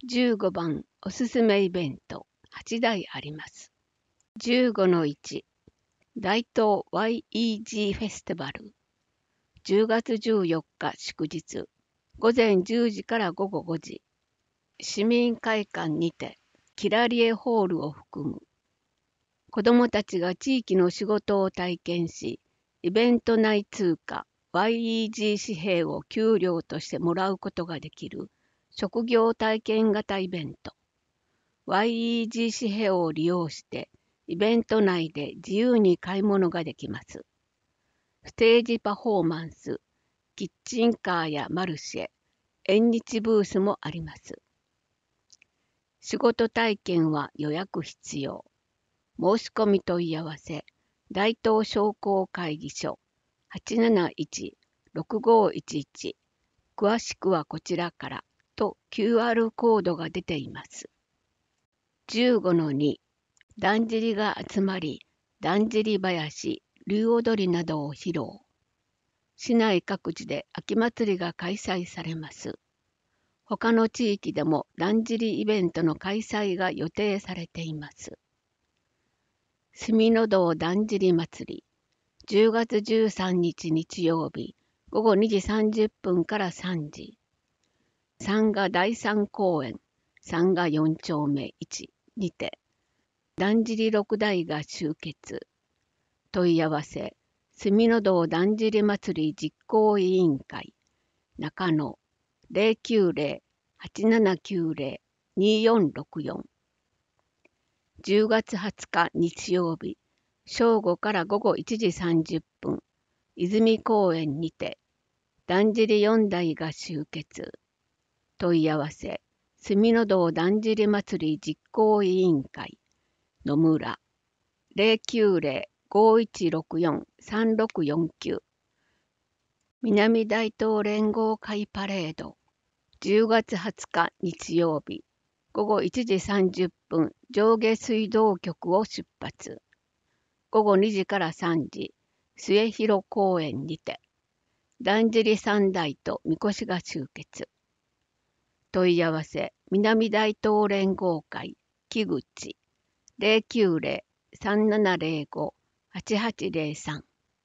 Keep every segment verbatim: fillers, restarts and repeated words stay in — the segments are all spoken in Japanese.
じゅうごばんおすすめイベントはちだいあります。じゅうごのいち大東 ワイイージー フェスティバルじゅうがつじゅうよっか祝日ごぜんじゅうじからごごごじ市民会館にてキラリエホールを含む子どもたちが地域の仕事を体験しイベント内通貨 ワイイージー 紙幣を給料としてもらうことができる職業体験型イベントワイイージー 紙幣を利用してイベント内で自由に買い物ができます。ステージパフォーマンス、キッチンカーやマルシェ、縁日ブースもあります。仕事体験は予約必要。申し込み問い合わせ、大東商工会議所 はちなないちろくごいちいち 詳しくはこちらからと キューアール コードが出ています。じゅうごのにだんじりが集まり、だんじり囃子、竜踊りなどを披露。市内各地で秋祭りが開催されます。他の地域でもだんじりイベントの開催が予定されています。住の堂だんじり祭り、じゅうがつじゅうさんにち日曜日、ごごにじさんじゅっぷんからさんじ。三賀第三公園、三賀よん丁目いちにて、だんじりろくだいが集結。問い合わせ、住の堂だんじり祭り実行委員会、中野 ゼロきゅうゼロ はちななきゅうゼロ によんろくよん。じゅうがつはつか日曜日、正午からごごいちじさんじゅっぷん、泉公園にて、だんじりよんだいが集結。問い合わせ、住の堂だんじり祭り実行委員会、野村ゼロきゅうゼロ ごいちろくよん さんろくよんきゅう。南大東連合会パレード、じゅうがつはつか日曜日、ごごいちじさんじゅっぷん上下水道局を出発。ごごにじからさんじ、末広公園にて、だんじりさんだいとみこしが集結。問い合わせ、南大東連合会、木口、ゼロきゅうゼロ さんななゼロご はちはちゼロさん。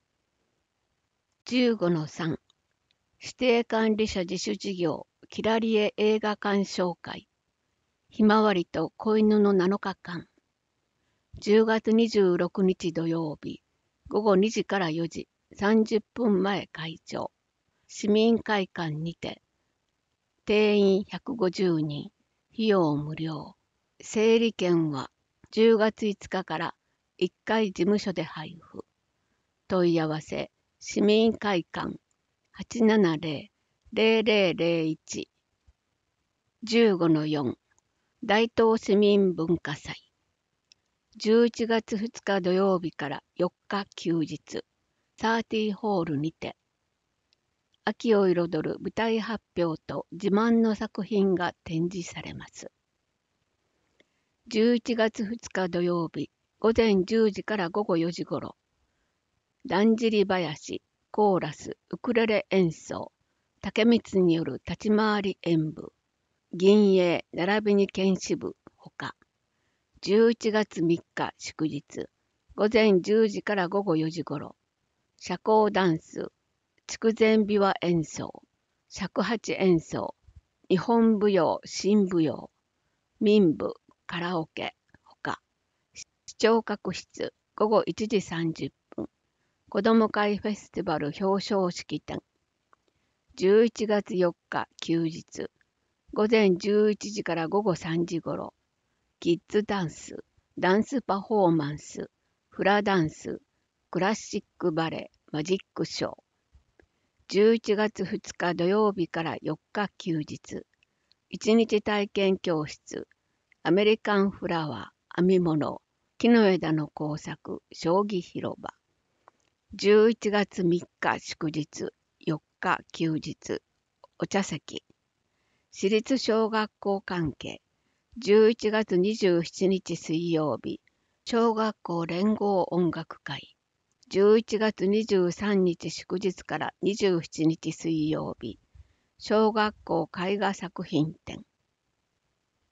じゅうごのさん指定管理者自主事業キラリエ映画鑑賞会ひまわりと子犬のなのかかんじゅうがつにじゅうろくにち土曜日ごごにじからよじさんじゅっぷんまえ開場市民会館にて定員ひゃくごじゅうにん費用無料整理券はじゅうがついつかからいっかい事務所で配布問い合わせ市民会館 はちななゼロ ゼロゼロゼロいち じゅうごのよん大東市民文化祭じゅういちがつふつか土曜日からよっか休日サーティーホールにて秋を彩る舞台発表と自慢の作品が展示されます。じゅういちがつふつか土曜日ごぜんじゅうじからごごよじごろだんじり囃子コーラスウクレレ演奏竹光による立ち回り演舞銀営並びに剣士部ほかじゅういちがつみっか祝日ごぜんじゅうじからごごよじごろ社交ダンス筑前琵琶演奏尺八演奏日本舞踊新舞踊民舞カラオケほか視聴覚室ごごいちじさんじゅっぷん子ども会フェスティバル表彰式典じゅういちがつよっか休日ごぜんじゅういちじからごごさんじごろキッズダンスダンスパフォーマンスフラダンスクラシックバレエマジックショーじゅういちがつふつか土曜日からよっか休日いちにち体験教室アメリカンフラワー編み物木の枝の工作将棋広場じゅういちがつみっか祝日よっか休日お茶席私立小学校関係じゅういちがつにじゅうしちにち水曜日小学校連合音楽会じゅういちがつにじゅうさんにち祝日からにじゅうしちにち水曜日小学校絵画作品展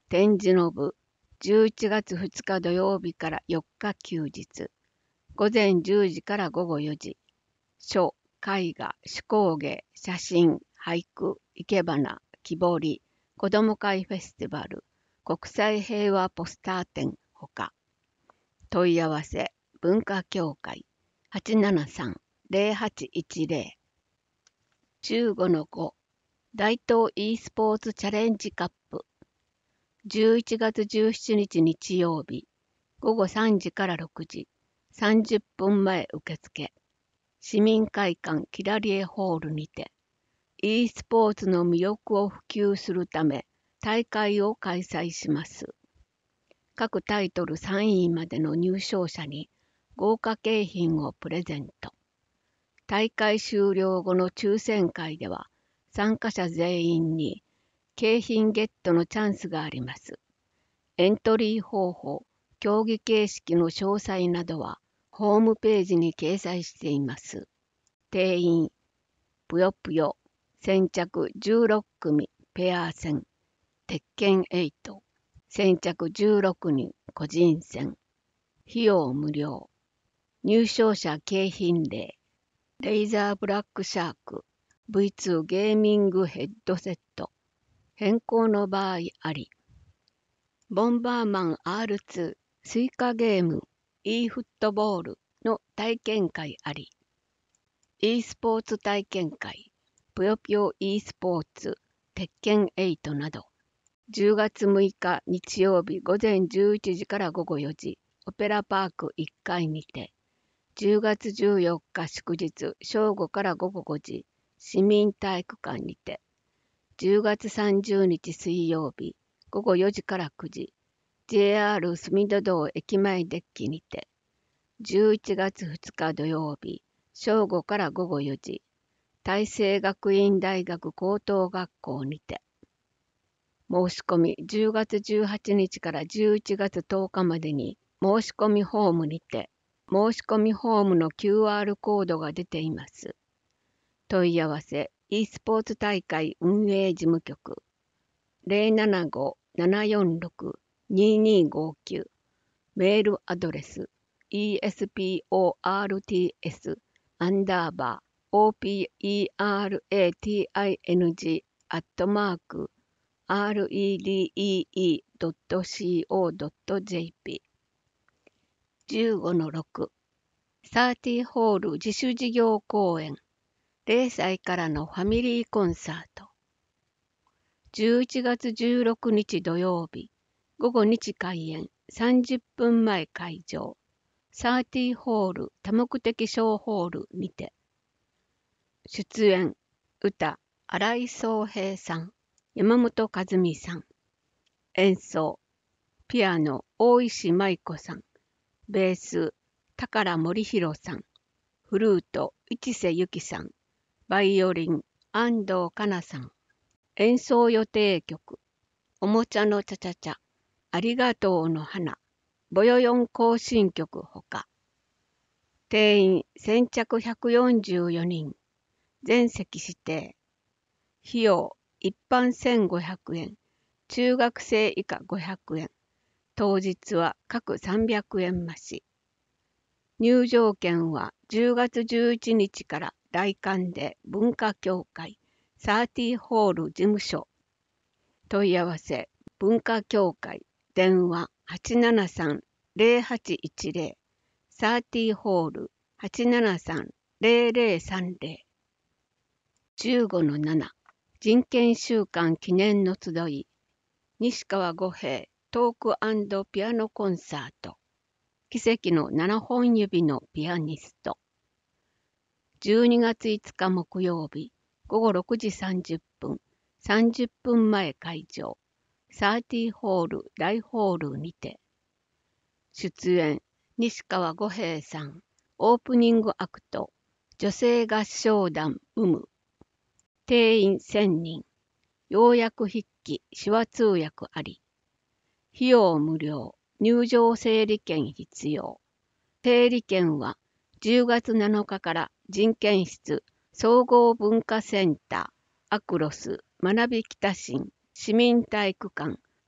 展示の部、じゅういちがつふつか土曜日からよっか休日。午前じゅうじから午後よじ。書、絵画、手工芸、写真、俳句、生け花、木彫り、子ども会フェスティバル、国際平和ポスター展ほか。問い合わせ、文化協会 はちななさん ゼロはちいちゼロ。じゅうごのご 大東 e スポーツチャレンジカップ。じゅういちがつじゅうしちにち日曜日、ごごさんじからろくじ、さんじゅっぷんまえ受付。市民会館キラリエホールにて、e スポーツの魅力を普及するため、大会を開催します。各タイトルさんいまでの入賞者に豪華景品をプレゼント。大会終了後の抽選会では、参加者全員に景品ゲットのチャンスがあります。エントリー方法、競技形式の詳細などは、ホームページに掲載しています。定員、ぷよぷよ、先着じゅうろっくみ、ペア戦、鉄拳はち、先着じゅうろくにん、個人戦、費用無料、入賞者景品例、レイザーブラックシャーク、ブイツー ゲーミングヘッドセット、変更の場合あり、ボンバーマン アールツー、スイカゲーム、e フットボールの体験会あり、e スポーツ体験会、ぷよぷよ e スポーツ、鉄拳はちなど、じゅうがつむいか日曜日午前じゅういちじから午後よじ、オペラパークいっかいにて、じゅうがつじゅうよっか祝日正午から午後ごじ、市民体育館にて、じゅうがつさんじゅうにち水曜日午後よじからくじ、ジェイアール 隅田道駅前デッキにて、じゅういちがつふつか土曜日正午から午後よじ、大成学院大学高等学校にて、申し込みじゅうがつじゅうはちにちからじゅういちがつとおかまでに申し込みフォームにて、申し込みフォームの キューアール コードが出ています。問い合わせ e スポーツ大会運営事務局 ゼロななご ななよんろく ににごきゅう メールアドレス イーエスピーオーアールティーエス アンダーバー オーピーイーアールエーティーアイエヌジー アットマーク アールイーディーイーイードットシーオードットジェーピー じゅうごのろく サーティーホール自主事業公演れいさいからのファミリーコンサートじゅういちがつじゅうろくにち土曜日午後にじ開演さんじゅっぷんまえ会場サーティーホール多目的小ホールにて出演歌新井宗平さん山本和美さん演奏ピアノ大石舞子さんベース宝森弘さんフルート市瀬由紀さんバイオリン安藤香奈さん演奏予定曲おもちゃのちゃちゃちゃありがとうの花ボヨヨン行進曲ほか定員先着ひゃくよんじゅうよにん全席指定費用一般せんごひゃくえん中学生以下ごひゃくえん当日は各さんびゃくえん増し入場券はじゅうがつじゅういちにちから来館で文化協会サーティーホール事務所問い合わせ文化協会電話 はちななさん ゼロはちいちゼロ サーティーホール はちななさん ゼロゼロさんゼロ じゅうごのなな 人権週間記念の集い西川五平トーク&ピアノコンサート奇跡のななほん指のピアニストじゅうにがついつか木曜日午後ろくじさんじゅっぷんさんじゅっぷんまえ会場サーティーホール大ホールにて出演西川五平さんオープニングアクト女性合唱団ムム定員せんにん要約筆記手話通訳あり費用無料入場整理券必要整理券はじゅうがつなのかから人権室総合文化センターアクロス学び北新市民体育館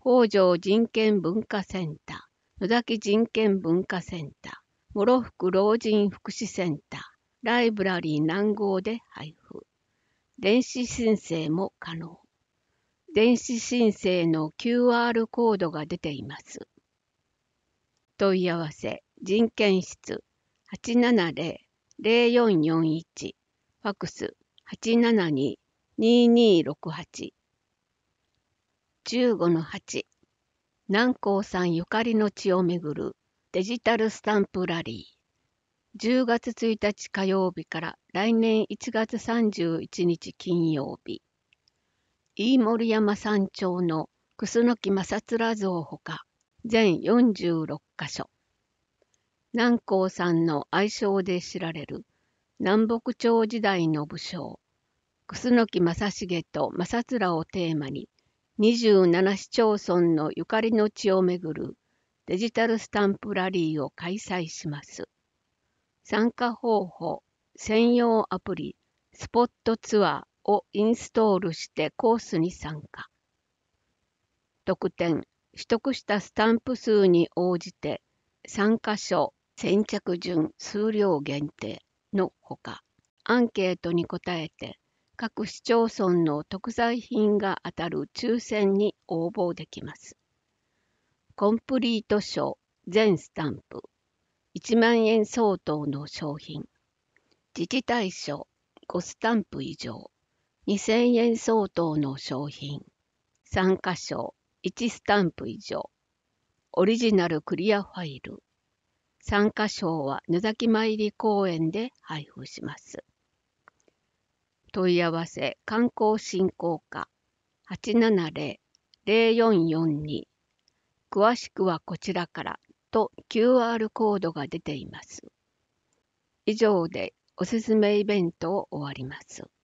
北条人権文化センター、野崎人権文化センター、諸福老人福祉センター、ライブラリー南郷で配布。電子申請も可能。電子申請の キューアール コードが出ています。問い合わせ、人権室 はちななゼロ ゼロよんよんいち、ファクス はちななに にーにーろくはち。じゅうごのはち、南光さんゆかりの地をめぐるデジタルスタンプラリー。じゅうがつついたち火曜日から来年いちがつさんじゅういちにち金曜日。飯盛山山頂の楠木正面像ほか全よんじゅうろっかしょ。南光さんの愛称で知られる南北朝時代の武将、楠木正成と正面をテーマににじゅうななしちょうそんのゆかりの地をめぐるデジタルスタンプラリーを開催します。参加方法、専用アプリ、スポットツアーをインストールしてコースに参加。特典、取得したスタンプ数に応じて参加賞、先着順、数量限定のほか、アンケートに答えて各市町村の特産品が当たる抽選に応募できます。コンプリート賞、全スタンプ、いちまんえん相当の商品。自治体賞、ごスタンプ以上、にせんえん相当の商品。参加賞、いちスタンプ以上。オリジナルクリアファイル。参加賞は野崎参り公園で配布します。問い合わせ、観光振興課 はちななゼロ ゼロよんよんに。詳しくはこちらからと キューアール コードが出ています。以上でおすすめイベントを終わります。